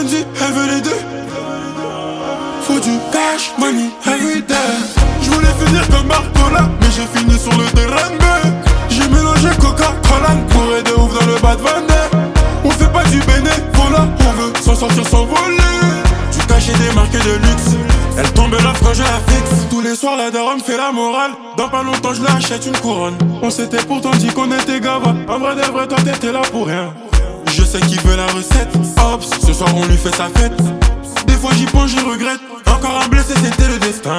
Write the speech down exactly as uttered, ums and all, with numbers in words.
lundi, elle veut les deux. Faut du cash, money, everyday. J'voulais finir comme Bartola, mais j'ai fini sur le terrain de bœuf. J'ai mélangé Coca-Cola pour aider ouf dans le bas de Vendée. On fait pas du bénévolat, on veut s'en sortir sans voler. Du cash et des marques de luxe, elle tombe là quand je la fixe. Tous les soirs la daronne fait la morale. Dans pas longtemps je l'achète une couronne. On s'était pourtant dit qu'on était gava. En vrai de vrai toi t'étais là pour rien. Je sais qu'il veut la recette. Hops, ce soir on lui fait sa fête. Des fois j'y pense, j'y regrette. Encore un blessé, c'était le destin.